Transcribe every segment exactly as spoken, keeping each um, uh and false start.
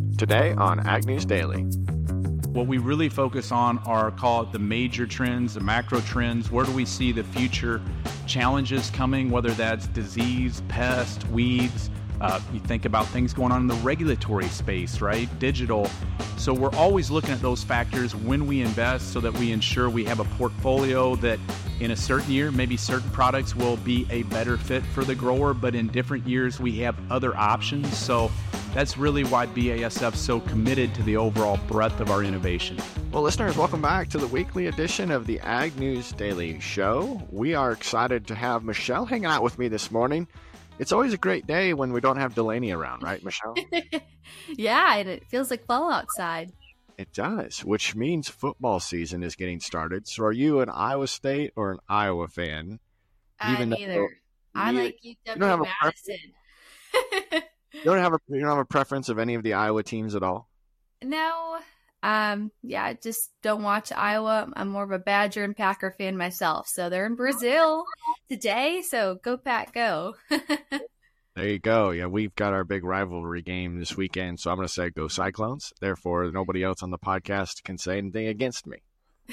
Today on Ag News Daily. What we really focus on are, call it the major trends, the macro trends. Where do we see the future challenges coming, whether that's disease, pest, weeds? Uh, you think about things going on in the regulatory space, right? Digital. So we're always looking at those factors when we invest so that we ensure we have a portfolio that in a certain year, maybe certain products will be a better fit for the grower, but in different years we have other options. So that's really why B A S F is so committed to the overall breadth of our innovation. Well, listeners, welcome back to the weekly edition of the Ag News Daily Show. We are excited to have Michelle hanging out with me this morning. It's always a great day when we don't have Delaney around, right, Michelle? Yeah, and it feels like fall outside. It does, which means football season is getting started. So are you an Iowa State or an Iowa fan? Uh, Even neither. though- I neither- like U you don't have W a Madison. You don't have a you don't have a preference of any of the Iowa teams at all? No. Um, yeah, I just don't watch Iowa. I'm more of a Badger and Packer fan myself. So they're in Brazil today, so go Pack, go. There you go. Yeah, we've got our big rivalry game this weekend, so I'm going to say go Cyclones. Therefore, nobody else on the podcast can say anything against me.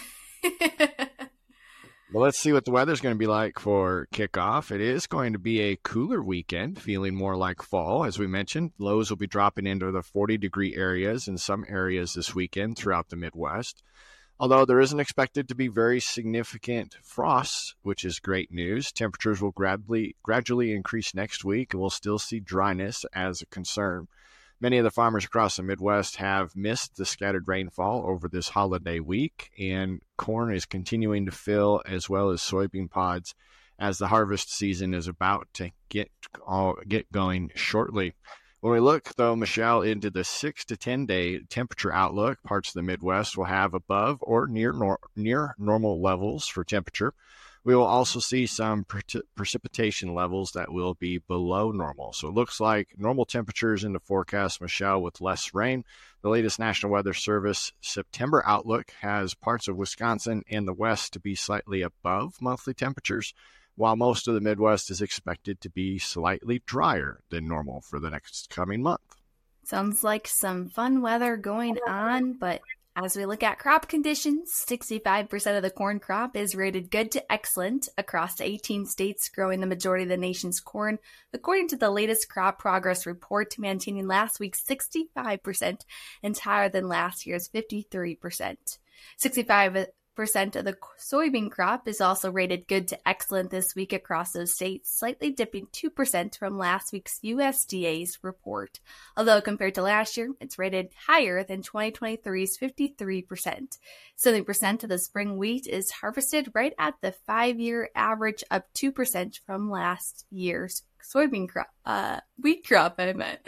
Well, let's see what the weather's going to be like for kickoff. It is going to be a cooler weekend, feeling more like fall. As we mentioned, lows will be dropping into the forty-degree areas in some areas this weekend throughout the Midwest. Although there isn't expected to be very significant frosts, which is great news. Temperatures will gradually, gradually increase next week, and we'll still see dryness as a concern. Many of the farmers across the Midwest have missed the scattered rainfall over this holiday week, and corn is continuing to fill as well as soybean pods as the harvest season is about to get all, get going shortly. When we look, though, Michelle, into the six to ten day temperature outlook, parts of the Midwest will have above or near nor- near normal levels for temperature. We will also see some pre- precipitation levels that will be below normal. So it looks like normal temperatures in the forecast, Michelle, with less rain. The latest National Weather Service September outlook has parts of Wisconsin and the West to be slightly above monthly temperatures, while most of the Midwest is expected to be slightly drier than normal for the next coming month. Sounds like some fun weather going on, but as we look at crop conditions, sixty-five percent of the corn crop is rated good to excellent across the eighteen states growing the majority of the nation's corn, according to the latest crop progress report, maintaining last week's sixty-five percent and higher than last year's fifty-three percent. sixty-five percent of the soybean crop is also rated good to excellent this week across those states, slightly dipping two percent from last week's U S D A's report. Although compared to last year, it's rated higher than twenty twenty-three's fifty-three percent. seventy percent of the spring wheat is harvested right at the five-year average, up two percent from last year's soybean crop, uh, wheat crop, I meant.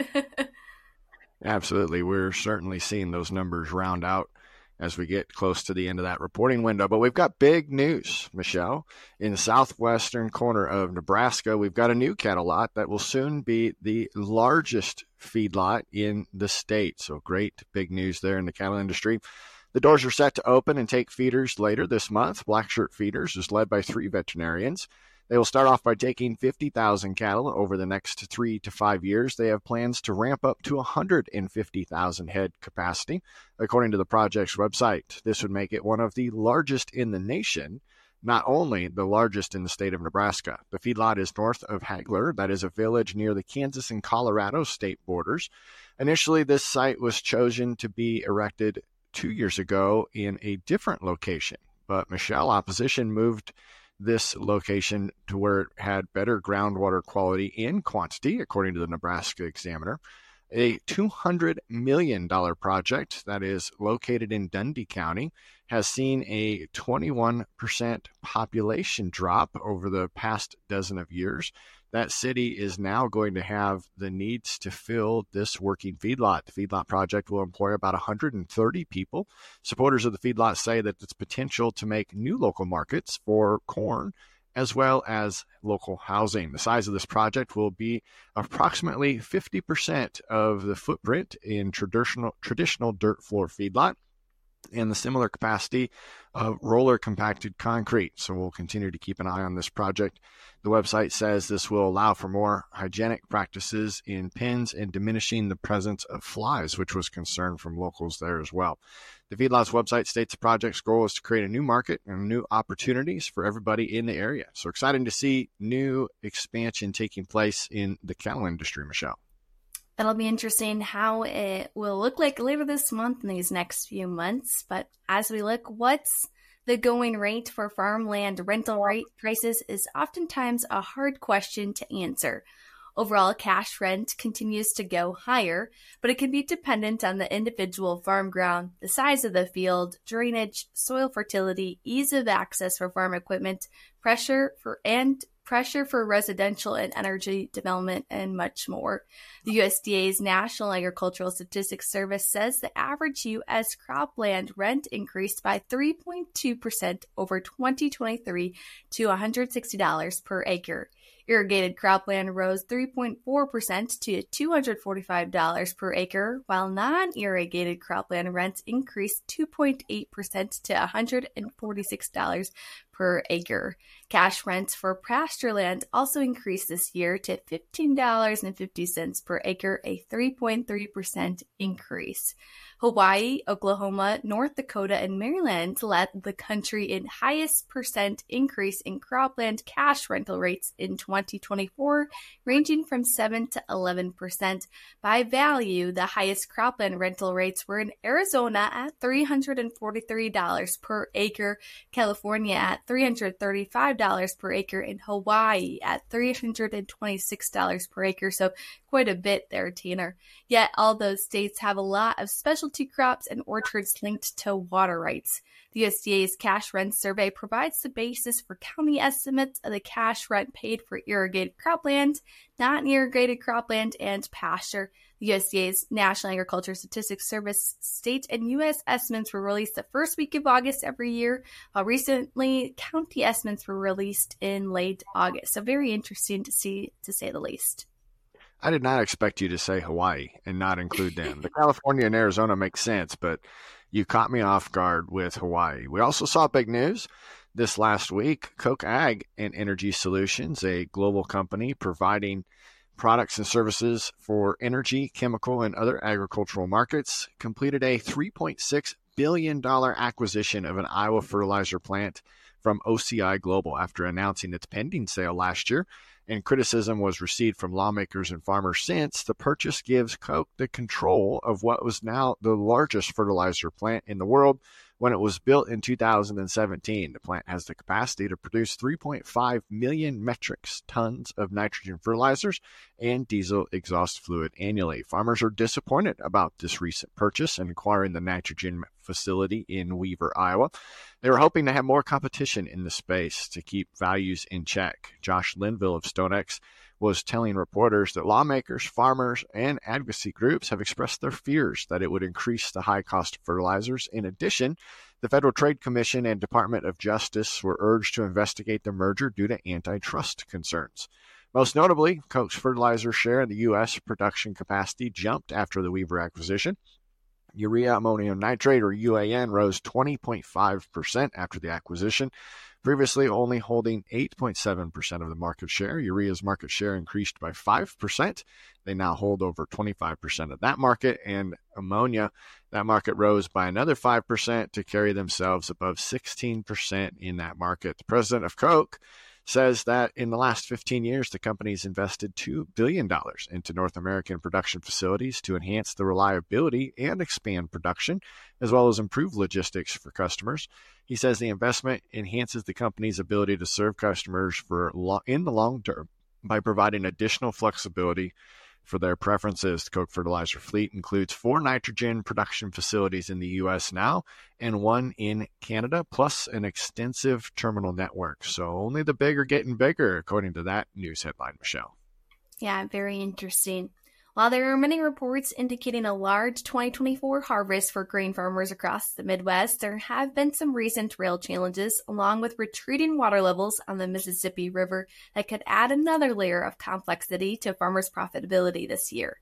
Absolutely. We're certainly seeing those numbers round out as we get close to the end of that reporting window. But we've got big news, Michelle. In the southwestern corner of Nebraska, we've got a new cattle lot that will soon be the largest feedlot in the state. So great big news there in the cattle industry. The doors are set to open and take feeders later this month. Black Shirt Feeders is led by three veterinarians. They will start off by taking fifty thousand cattle over the next three to five years. They have plans to ramp up to one hundred fifty thousand head capacity, according to the project's website. This would make it one of the largest in the nation, not only the largest in the state of Nebraska. The feedlot is north of Hagler. That is a village near the Kansas and Colorado state borders. Initially, this site was chosen to be erected two years ago in a different location, but Michelle, opposition moved this location to where it had better groundwater quality and quantity, according to the Nebraska Examiner. A two hundred million dollars project that is located in Dundee County has seen a twenty-one percent population drop over the past dozen of years. That city is now going to have the needs to fill this working feedlot. The feedlot project will employ about one hundred thirty people. Supporters of the feedlot say that its potential to make new local markets for corn as well as local housing. The size of this project will be approximately fifty percent of the footprint in traditional traditional dirt floor feedlot. and the similar capacity of roller compacted concrete. So we'll continue to keep an eye on this project. The website says this will allow for more hygienic practices in pens and diminishing the presence of flies, which was concern from locals there as well. The Feedlots website states the project's goal is to create a new market and new opportunities for everybody in the area. So exciting to see new expansion taking place in the cattle industry, Michelle. It'll be interesting how it will look like later this month and these next few months. But as we look, what's the going rate for farmland rental rate prices is oftentimes a hard question to answer. Overall, cash rent continues to go higher, but it can be dependent on the individual farm ground, the size of the field, drainage, soil fertility, ease of access for farm equipment, pressure for and pressure for residential and energy development, and much more. The U S D A's National Agricultural Statistics Service says the average U S cropland rent increased by three point two percent over twenty twenty-three to one hundred sixty dollars per acre. Irrigated cropland rose three point four percent to two hundred forty-five dollars per acre, while non-irrigated cropland rents increased two point eight percent to one hundred forty-six dollars per acre. Cash rents for pasture land also increased this year to fifteen dollars and fifty cents per acre, a three point three percent increase. Hawaii, Oklahoma, North Dakota, and Maryland led the country in highest percent increase in cropland cash rental rates in twenty twenty-four, ranging from seven to eleven percent. By value, the highest cropland rental rates were in Arizona at three hundred forty-three dollars per acre, California at three hundred thirty-five dollars per acre, and Hawaii at three hundred twenty-six dollars per acre. So quite a bit there, Tanner. Yet all those states have a lot of specialty crops and orchards linked to water rights. The U S D A's cash rent survey provides the basis for county estimates of the cash rent paid for irrigated cropland, non-irrigated cropland, and pasture. The U S D A's National Agricultural Statistics Service state and U S estimates were released the first week of August every year, while recently county estimates were released in late August. So very interesting to see, to say the least. I did not expect you to say Hawaii and not include them. The California and Arizona make sense, but you caught me off guard with Hawaii. We also saw big news this last week. Koch Ag and Energy Solutions, a global company providing products and services for energy, chemical, and other agricultural markets, completed a three point six billion dollars acquisition of an Iowa fertilizer plant from O C I Global after announcing its pending sale last year. And criticism was received from lawmakers and farmers since the purchase gives Koch the control of what was now the largest fertilizer plant in the world. When it was built in two thousand seventeen, the plant has the capacity to produce three point five million metric tons of nitrogen fertilizers and diesel exhaust fluid annually. Farmers are disappointed about this recent purchase and acquiring the nitrogen facility in Weaver, Iowa. They were hoping to have more competition in the space to keep values in check. Josh Linville of StoneX was telling reporters that lawmakers, farmers, and advocacy groups have expressed their fears that it would increase the high cost of fertilizers. In addition, the Federal Trade Commission and Department of Justice were urged to investigate the merger due to antitrust concerns. Most notably, Koch's fertilizer share in the U S production capacity jumped after the Weaver acquisition. Urea ammonium nitrate, or U A N, rose twenty point five percent after the acquisition. Previously only holding eight point seven percent of the market share, urea's market share increased by five percent. They now hold over twenty-five percent of that market, and ammonia, that market rose by another five percent to carry themselves above sixteen percent in that market. The president of Koch says that in the last fifteen years, the company's invested two billion dollars into North American production facilities to enhance the reliability and expand production, as well as improve logistics for customers. He says the investment enhances the company's ability to serve customers for lo- in the long term by providing additional flexibility for their preferences. The Koch fertilizer fleet includes four nitrogen production facilities in the U S now and one in Canada, plus an extensive terminal network. So only the big are getting bigger, according to that news headline, Michelle. Yeah, very interesting. While there are many reports indicating a large twenty twenty-four harvest for grain farmers across the Midwest, there have been some recent rail challenges, along with retreating water levels on the Mississippi River, that could add another layer of complexity to farmers' profitability this year.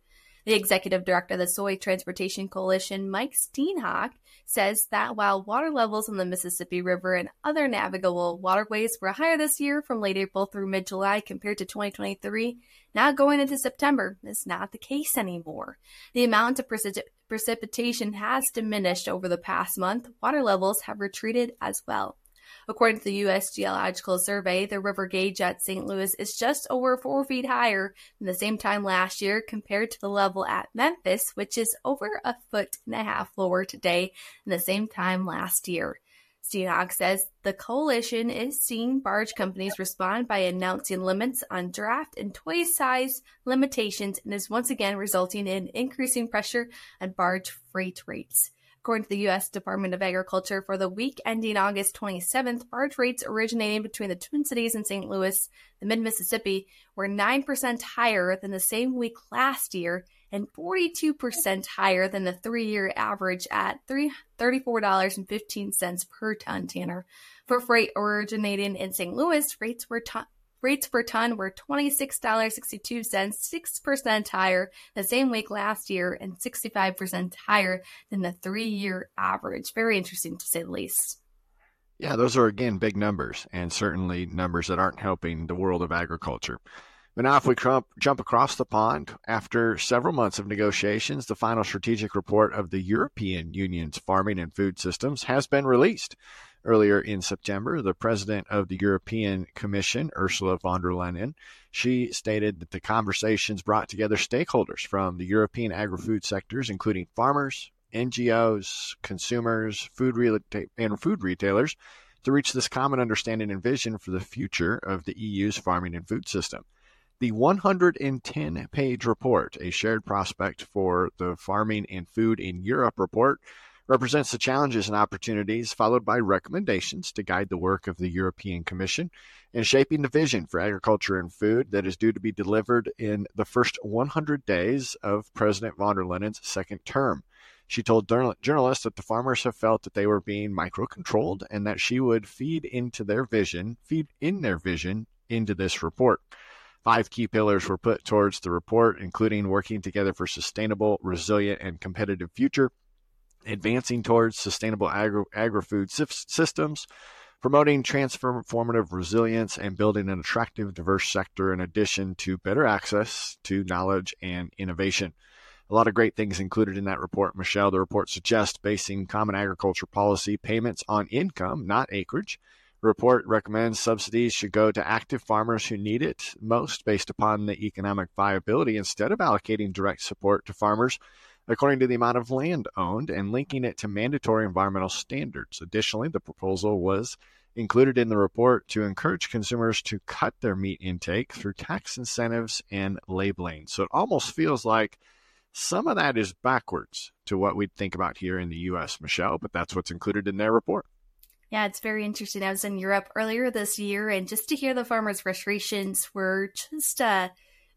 The executive director of the Soy Transportation Coalition, Mike Steenhoek, says that while water levels on the Mississippi River and other navigable waterways were higher this year from late April through mid-July compared to twenty twenty-three, now going into September is not the case anymore. The amount of precip- precipitation has diminished over the past month. Water levels have retreated as well. According to the U S Geological Survey, the river gauge at Saint Louis is just over four feet higher than the same time last year compared to the level at Memphis, which is over a foot and a half lower today than the same time last year. Steenhoek says the coalition is seeing barge companies respond by announcing limits on draft and toy size limitations and is once again resulting in increasing pressure on barge freight rates. According to the U S Department of Agriculture, for the week ending August twenty-seventh, barge rates originating between the Twin Cities and Saint Louis, the mid-Mississippi, were nine percent higher than the same week last year and forty-two percent higher than the three-year average at thirty-four dollars and fifteen cents per ton, Tanner. For freight originating in Saint Louis, rates were ton- Rates per ton were twenty-six dollars and sixty-two cents, six percent higher the same week last year and sixty-five percent higher than the three-year average. Very interesting, to say the least. Yeah, those are, again, big numbers, and certainly numbers that aren't helping the world of agriculture. But now if we jump, jump across the pond, after several months of negotiations, the final strategic report of the European Union's farming and food systems has been released. Earlier in September, the president of the European Commission, Ursula von der Leyen, she stated that the conversations brought together stakeholders from the European agri-food sectors, including farmers, N G Os, consumers, food re- and food retailers, to reach this common understanding and vision for the future of the E U's farming and food system. The one hundred ten page report, A Shared Prospect for the Farming and Food in Europe report, represents the challenges and opportunities, followed by recommendations to guide the work of the European Commission in shaping the vision for agriculture and food that is due to be delivered in the first one hundred days of President von der Leyen's second term. She told journalists that the farmers have felt that they were being micro-controlled and that she would feed into their vision, feed in their vision into this report. Five key pillars were put towards the report, including working together for sustainable, resilient, and competitive future, advancing towards sustainable agri- agri-food systems, promoting transformative resilience, and building an attractive, diverse sector in addition to better access to knowledge and innovation. A lot of great things included in that report, Michelle. The report suggests basing common agriculture policy payments on income, not acreage. The report recommends subsidies should go to active farmers who need it most based upon the economic viability instead of allocating direct support to farmers according to the amount of land owned and linking it to mandatory environmental standards. Additionally, the proposal was included in the report to encourage consumers to cut their meat intake through tax incentives and labeling. So it almost feels like some of that is backwards to what we'd think about here in the U S, Michelle, but that's what's included in their report. Yeah, it's very interesting. I was in Europe earlier this year, and just to hear the farmers' frustrations were just uh,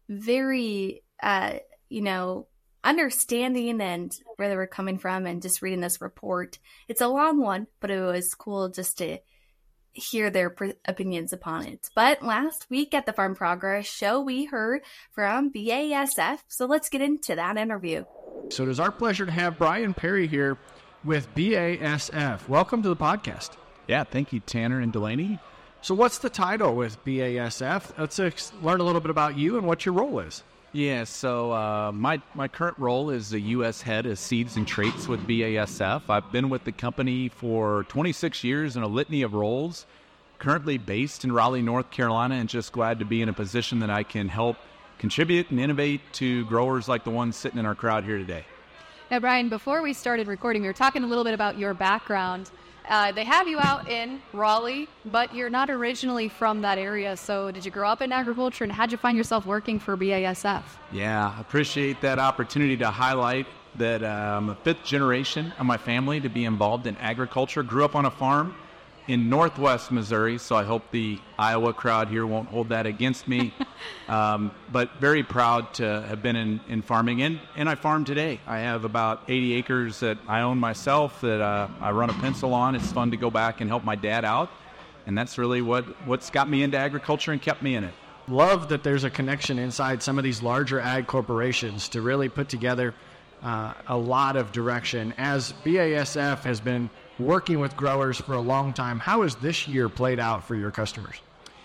very, uh, you know, understanding and where they were coming from, and just reading this report. It's a long one, but it was cool just to hear their pre- opinions upon it. But last week at the Farm Progress Show, we heard from B A S F, so let's get into that interview. So it is our pleasure to have Brian Perry here with B A S F. Welcome to the podcast. Yeah, thank you, Tanner and Delaney. So what's the title with B A S F? Let's ex- learn a little bit about you and what your role is. Yeah, so uh, my, my current role is the U S head of seeds and traits with B A S F. I've been with the company for twenty-six years in a litany of roles, currently based in Raleigh, North Carolina, and just glad to be in a position that I can help contribute and innovate to growers like the ones sitting in our crowd here today. Now, Brian, before we started recording, we were talking a little bit about your background. Uh, they have you out in Raleigh, but you're not originally from that area. So did you grow up in agriculture, and how'd you find yourself working for B A S F? Yeah, I appreciate that opportunity to highlight that uh, I'm a fifth generation of my family to be involved in agriculture. Grew up on a farm in northwest Missouri, so I hope the Iowa crowd here won't hold that against me. um, but very proud to have been in, in farming, and, and I farm today. I have about eighty acres that I own myself that uh, I run a pencil on. It's fun to go back and help my dad out, and that's really what, what's got me into agriculture and kept me in it. love that there's a connection inside some of these larger ag corporations to really put together uh, a lot of direction. As B A S F has been working with growers for a long time, how has this year played out for your customers?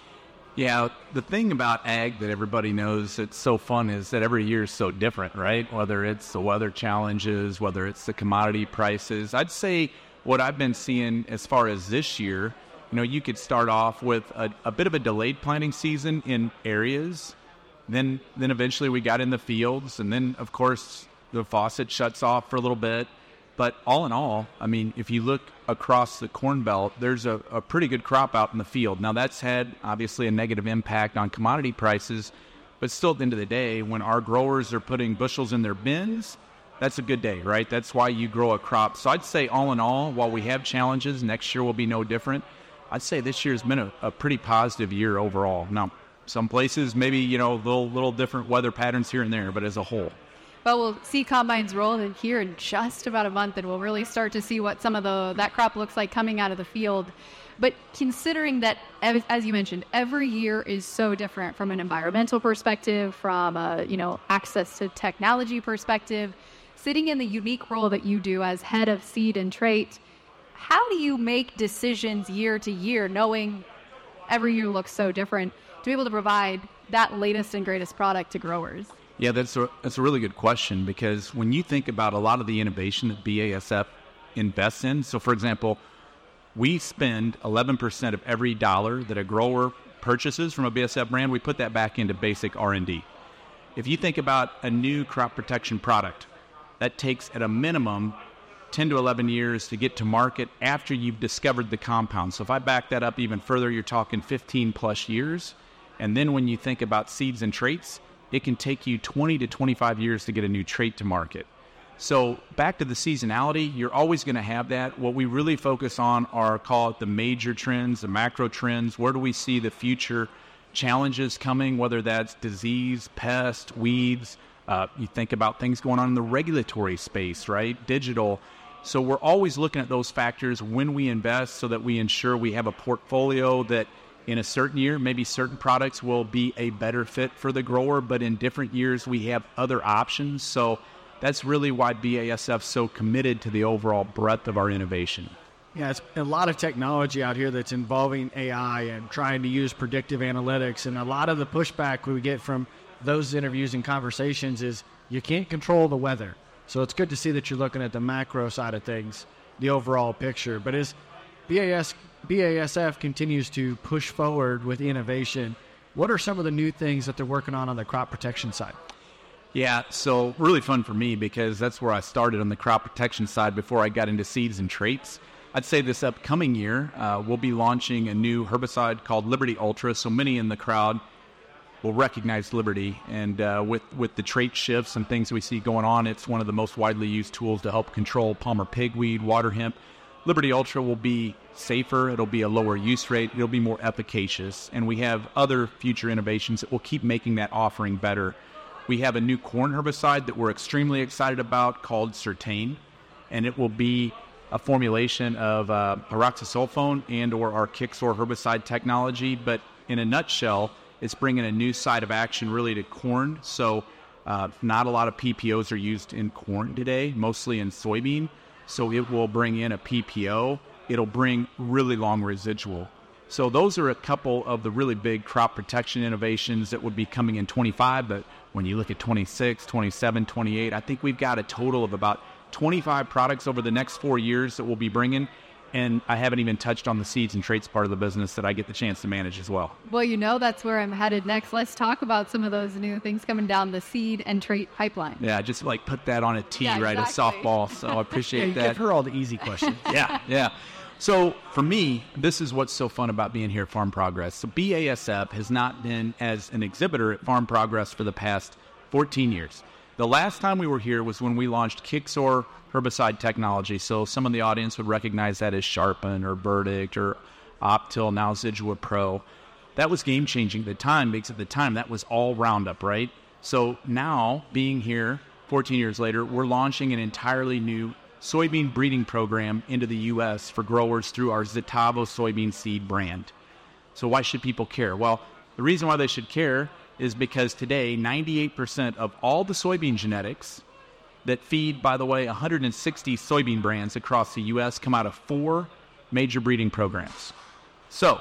Yeah, the thing about ag that everybody knows that's so fun is that every year is so different, right? Whether it's the weather challenges, whether it's the commodity prices. I'd say what I've been seeing as far as this year, you know, you could start off with a, a bit of a delayed planting season in areas. Then, then eventually we got in the fields, and then, of course, the faucet shuts off for a little bit. But all in all, I mean, if you look across the Corn Belt, there's a, a pretty good crop out in the field. Now, that's had, obviously, a negative impact on commodity prices. But still, at the end of the day, when our growers are putting bushels in their bins, that's a good day, right? That's why you grow a crop. So I'd say all in all, while we have challenges, next year will be no different. I'd say this year's been a, a pretty positive year overall. Now, some places maybe, you know, little little different weather patterns here and there, but as a whole. Well, we'll see combines roll in here in just about a month, and we'll really start to see what some of the that crop looks like coming out of the field. But considering that, as you mentioned, every year is so different from an environmental perspective, from a, you know, access to technology perspective, sitting in the unique role that you do as head of seed and trait, how do you make decisions year to year, knowing every year looks so different, to be able to provide that latest and greatest product to growers? Yeah, that's a, that's a really good question, because when you think about a lot of the innovation that B A S F invests in, so for example, we spend eleven percent of every dollar that a grower purchases from a B A S F brand, we put that back into basic R and D. If you think about a new crop protection product, that takes at a minimum ten to eleven years to get to market after you've discovered the compound. So if I back that up even further, you're talking fifteen plus years. And then when you think about seeds and traits, it can take you twenty to twenty-five years to get a new trait to market. So back to the seasonality, you're always going to have that. What we really focus on are, call it the major trends, the macro trends. Where do we see the future challenges coming, whether that's disease, pest, weeds. Uh, you think about things going on in the regulatory space, right? Digital. So we're always looking at those factors when we invest so that we ensure we have a portfolio that in a certain year, maybe certain products will be a better fit for the grower, but in different years we have other options. So that's really why B A S F is so committed to the overall breadth of our innovation. Yeah, it's a lot of technology out here that's involving A I and trying to use predictive analytics. And a lot of the pushback we get from those interviews and conversations is you can't control the weather. So it's good to see that you're looking at the macro side of things, the overall picture. But as B A S, B A S F continues to push forward with innovation, what are some of the new things that they're working on on the crop protection side? Yeah, so really fun for me because that's where I started on the crop protection side before I got into seeds and traits. I'd say this upcoming year, uh, we'll be launching a new herbicide called Liberty Ultra. So many in the crowd will recognize Liberty. And uh, with, with the trait shifts and things we see going on, it's one of the most widely used tools to help control palmer pigweed, water hemp. Liberty Ultra will be safer, it'll be a lower use rate, it'll be more efficacious. And we have other future innovations that will keep making that offering better. We have a new corn herbicide that we're extremely excited about called Certain, and it will be a formulation of uh, pyroxasulfone and or our Kixor herbicide technology. But in a nutshell, it's bringing a new side of action really to corn. So uh, not a lot of P P Os are used in corn today, mostly in soybean. So it will bring in a P P O. It'll bring really long residual. So those are a couple of the really big crop protection innovations that would be coming in twenty-five. But when you look at twenty-six, twenty-seven, twenty-eight, I think we've got a total of about twenty-five products over the next four years that we'll be bringing. And I haven't even touched on the seeds and traits part of the business that I get the chance to manage as well. Well, you know that's where I'm headed next. Let's talk about some of those new things coming down the seed and trait pipeline. Yeah, just like put that on a tee, yeah, right, exactly. a softball. So I appreciate yeah, you that. Give her all the easy questions. yeah, yeah. So for me, this is what's so fun about being here at Farm Progress. So B A S F has not been as an exhibitor at Farm Progress for the past fourteen years. The last time we were here was when we launched Kixor herbicide technology. So some of the audience would recognize that as Sharpen or Verdict or Optil, now Zidua Pro. That was game-changing at the time because at the time that was all Roundup, right? So now, being here fourteen years later, we're launching an entirely new soybean breeding program into the U S for growers through our Zetavo soybean seed brand. So why should people care? Well, The reason why they should care is because today, ninety-eight percent of all the soybean genetics that feed, by the way, one hundred sixty soybean brands across the U S come out of four major breeding programs. So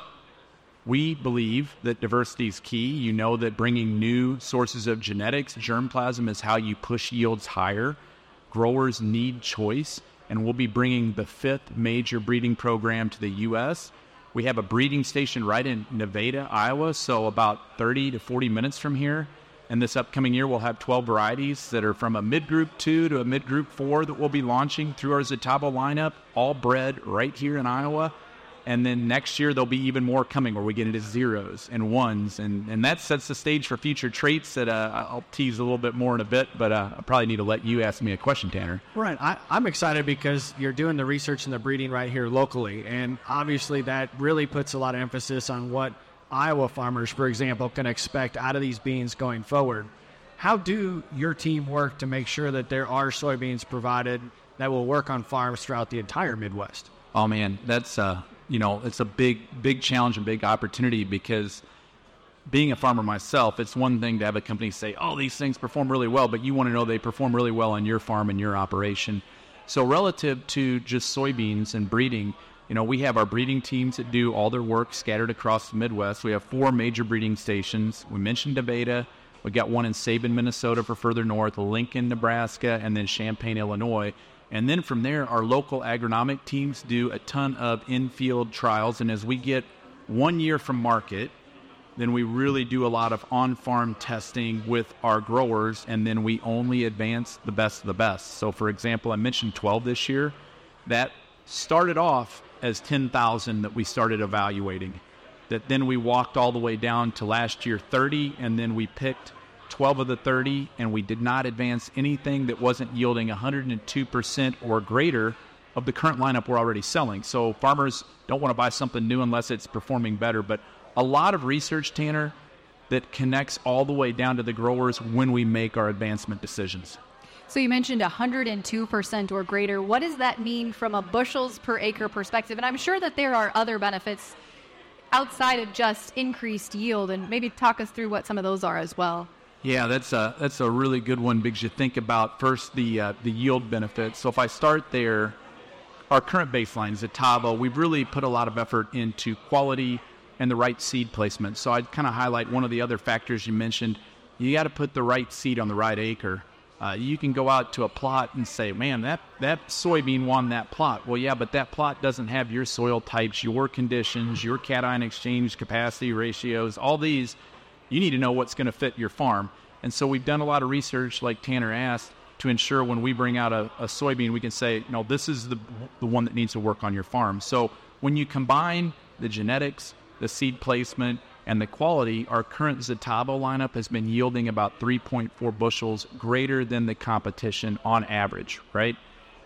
we believe that diversity is key. You know that bringing new sources of genetics, germplasm, is how you push yields higher. Growers need choice, and we'll be bringing the fifth major breeding program to the U S. We have a breeding station right in Nevada, Iowa, so about thirty to forty minutes from here. And this upcoming year, we'll have twelve varieties that are from a mid-group two to a mid-group four that we'll be launching through our Zetavo lineup, all bred right here in Iowa. And then next year, there'll be even more coming where we get into zeros and ones. And, and that sets the stage for future traits that uh, I'll tease a little bit more in a bit, but uh, I probably need to let you ask me a question, Tanner. Right. I, I'm excited because you're doing the research and the breeding right here locally. And obviously that really puts a lot of emphasis on what Iowa farmers, for example, can expect out of these beans going forward. How do your team work to make sure that there are soybeans provided that will work on farms throughout the entire Midwest? Oh, man, that's... Uh... You know, it's a big, big challenge and big opportunity because being a farmer myself, it's one thing to have a company say, oh, these things perform really well, but you want to know they perform really well on your farm and your operation. So relative to just soybeans and breeding, you know, we have our breeding teams that do all their work scattered across the Midwest. We have four major breeding stations. We mentioned Nevada. We got one in Sabin, Minnesota for further north, Lincoln, Nebraska, and then Champaign, Illinois. And then from there, our local agronomic teams do a ton of in-field trials. And as we get one year from market, then we really do a lot of on-farm testing with our growers, and then we only advance the best of the best. So, for example, I mentioned twelve this year. That started off as ten thousand that we started evaluating. That then we walked all the way down to last year thirty, and then we picked twelve of the thirty, and we did not advance anything that wasn't yielding one hundred two percent or greater of the current lineup we're already selling. So farmers don't want to buy something new unless it's performing better. But a lot of research, Tanner, that connects all the way down to the growers when we make our advancement decisions. So you mentioned one hundred two percent or greater. What does that mean from a bushels per acre perspective? And I'm sure that there are other benefits outside of just increased yield, and maybe talk us through what some of those are as well. Yeah, that's a that's a really good one because you think about first the uh, the yield benefits. So if I start there, our current baseline is Zetavo. We've really put a lot of effort into quality and the right seed placement. So I'd kind of highlight one of the other factors you mentioned. You got to put the right seed on the right acre. Uh, you can go out to a plot and say, man, that, that soybean won that plot. Well, yeah, but that plot doesn't have your soil types, your conditions, your cation exchange capacity ratios, all these. You need to know what's going to fit your farm. And so we've done a lot of research, like Tanner asked, to ensure when we bring out a, a soybean, we can say, no, this is the, the one that needs to work on your farm. So when you combine the genetics, the seed placement, and the quality, our current Zetavo lineup has been yielding about three point four bushels greater than the competition on average, right?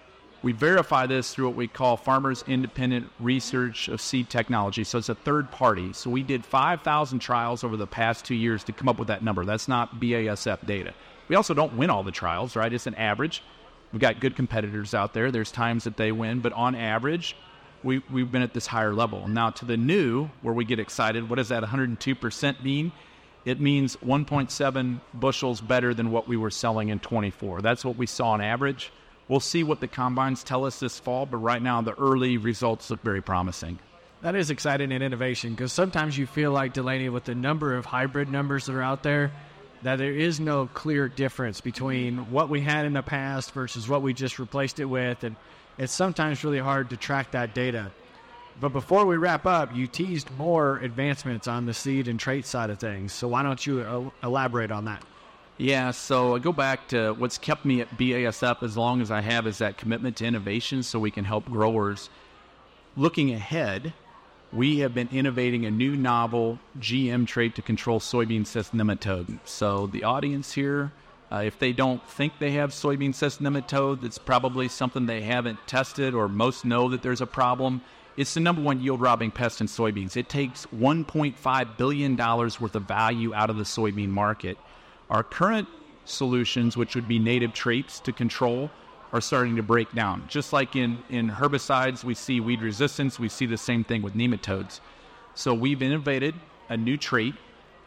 We verify this through what we call Farmers Independent Research of Seed Technology. So it's a third party. So we did five thousand trials over the past two years to come up with that number. That's not B A S F data. We also don't win all the trials, right? It's an average. We've got good competitors out there. There's times that they win, but on average, we, we've been at this higher level. Now to the new, where we get excited, what does that one hundred two percent mean? It means one point seven bushels better than what we were selling in twenty-four. That's what we saw on average. We'll see what the combines tell us this fall, but right now the early results look very promising. That is exciting and innovation, because sometimes you feel like, Delaney, with the number of hybrid numbers that are out there, that there is no clear difference between what we had in the past versus what we just replaced it with, and it's sometimes really hard to track that data. But before we wrap up, you teased more advancements on the seed and trait side of things, so why don't you elaborate on that? Yeah, so I go back to what's kept me at B A S F as long as I have is that commitment to innovation so we can help growers. Looking ahead, we have been innovating a new novel G M trait to control soybean cyst nematode. So the audience here, uh, if they don't think they have soybean cyst nematode, it's probably something they haven't tested, or most know that there's a problem. It's the number one yield-robbing pest in soybeans. It takes one point five billion dollars worth of value out of the soybean market. Our current solutions, which would be native traits to control, are starting to break down. Just like in, in herbicides, we see weed resistance, we see the same thing with nematodes. So we've innovated a new trait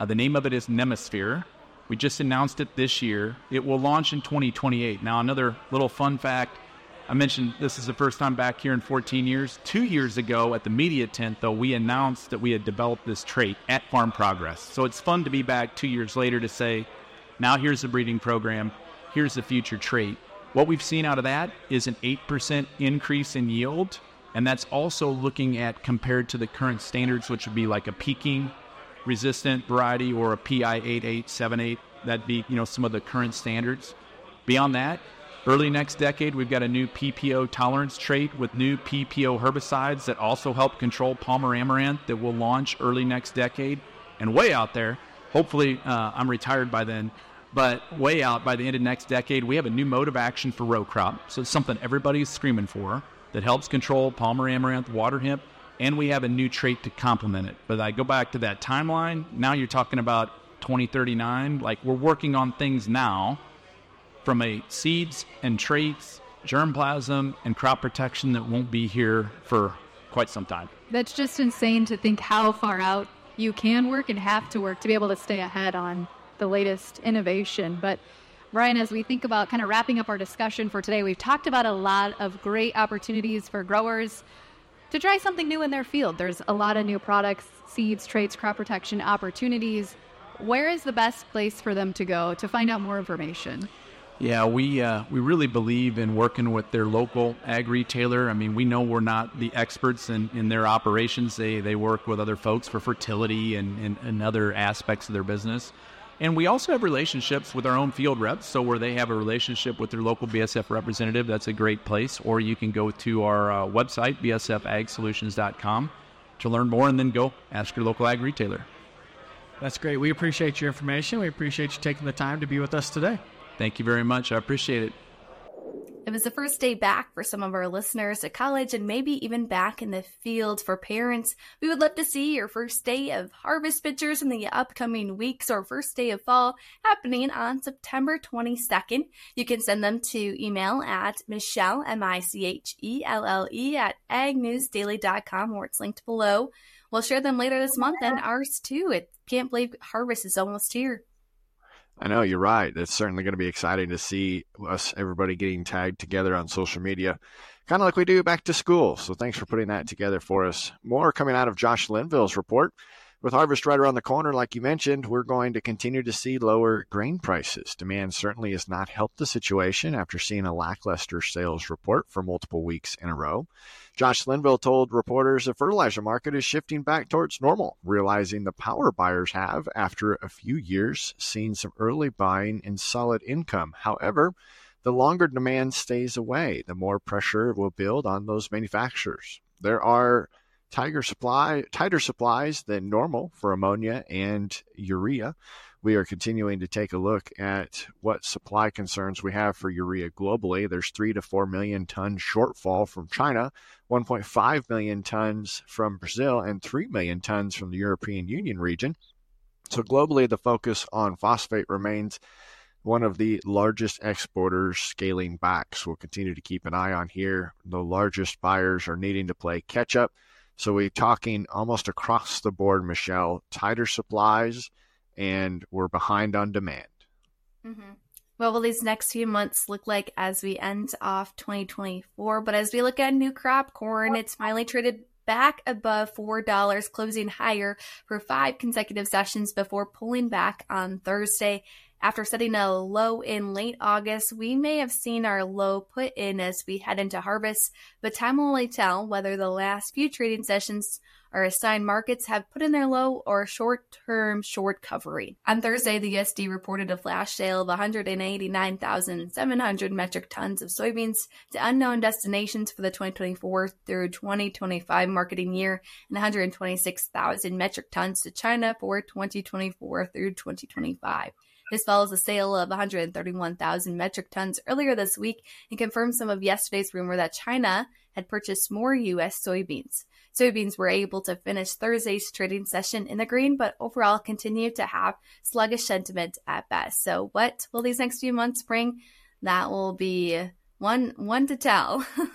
Uh, the name of it is Nemasphere. We just announced it this year. It will launch in twenty twenty-eight. Now, another little fun fact. I mentioned this is the first time back here in fourteen years. Two years ago at the media tent, though, we announced that we had developed this trait at Farm Progress. So it's fun to be back two years later to say, now here's the breeding program, here's the future trait. What we've seen out of that is an eight percent increase in yield, and that's also looking at compared to the current standards, which would be like a Peking resistant variety or a P I eight eight seven eight. That'd be, you know, some of the current standards. Beyond that, early next decade, we've got a new P P O tolerance trait with new P P O herbicides that also help control Palmer amaranth that will launch early next decade. And way out there, hopefully uh, I'm retired by then, but way out by the end of next decade, we have a new mode of action for row crop. So it's something everybody's screaming for that helps control Palmer amaranth, water hemp, and we have a new trait to complement it. But I go back to that timeline. Now you're talking about twenty thirty-nine. Like, we're working on things now from a seeds and traits, germplasm, and crop protection that won't be here for quite some time. That's just insane to think how far out you can work and have to work to be able to stay ahead on the latest innovation. But Brian, as we think about kind of wrapping up our discussion for today, we've talked about a lot of great opportunities for growers to try something new in their field. There's a lot of new products, seeds, traits, crop protection opportunities. Where is the best place for them to go to find out more information? Yeah, we uh, we really believe in working with their local ag retailer. I mean, we know we're not the experts in, in their operations. They they work with other folks for fertility and, and, and other aspects of their business. And we also have relationships with our own field reps. So where they have a relationship with their local B S F representative, that's a great place. Or you can go to our uh, website, b s f ag solutions dot com, to learn more, and then go ask your local ag retailer. That's great. We appreciate your information. We appreciate you taking the time to be with us today. Thank you very much. I appreciate it. It was the first day back for some of our listeners at college and maybe even back in the field for parents. We would love to see your first day of harvest pictures in the upcoming weeks or first day of fall happening on September twenty-second. You can send them to email at Michelle, M I C H E L L E, at ag news daily dot com, or it's linked below. We'll share them later this month, and ours too. I can't believe harvest is almost here. I know, you're right. It's certainly going to be exciting to see us, everybody getting tagged together on social media, kind of like we do back to school. So thanks for putting that together for us. More coming out of Josh Linville's report. With harvest right around the corner, like you mentioned, we're going to continue to see lower grain prices. Demand certainly has not helped the situation after seeing a lackluster sales report for multiple weeks in a row. Josh Linville told reporters the fertilizer market is shifting back towards normal, realizing the power buyers have, after a few years, seen some early buying and solid income. However, the longer demand stays away, the more pressure will build on those manufacturers. There are tighter supply, tighter supplies than normal for ammonia and urea. We are continuing to take a look at what supply concerns we have for urea globally. There's three to four million ton shortfall from China, one point five million tons from Brazil, and three million tons from the European Union region. So globally, the focus on phosphate remains one of the largest exporters scaling back. So we'll continue to keep an eye on here. The largest buyers are needing to play catch up. So we're talking almost across the board, Michelle, tighter supplies, and we're behind on demand. Mm-hmm. What will these next few months look like as we end off twenty twenty-four? But as we look at new crop corn, it's finally traded back above four dollars, closing higher for five consecutive sessions before pulling back on Thursday. After setting a low in late August, we may have seen our low put in as we head into harvest, but time will only tell whether the last few trading sessions are a sign markets have put in their low or short-term short covering. On Thursday, the U S D reported a flash sale of one hundred eighty-nine thousand seven hundred metric tons of soybeans to unknown destinations for the twenty twenty-four through twenty twenty-five marketing year, and one hundred twenty-six thousand metric tons to China for twenty twenty-four through twenty twenty-five. This follows a sale of one hundred thirty-one thousand metric tons earlier this week and confirms some of yesterday's rumor that China had purchased more U S soybeans. Soybeans were able to finish Thursday's trading session in the green, but overall continue to have sluggish sentiment at best. So what will these next few months bring? That will be one one to tell.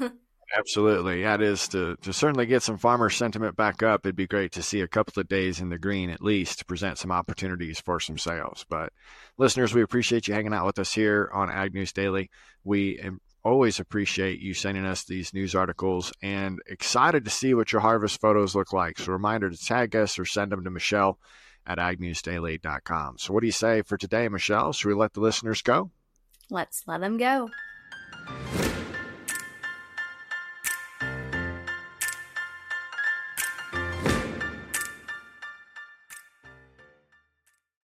Absolutely. That is to, to certainly get some farmer sentiment back up. It'd be great to see a couple of days in the green at least to present some opportunities for some sales. But listeners, we appreciate you hanging out with us here on Ag News Daily. We always appreciate you sending us these news articles and excited to see what your harvest photos look like. So a reminder to tag us or send them to Michelle at ag news daily dot com. So what do you say for today, Michelle? Should we let the listeners go? Let's let them go.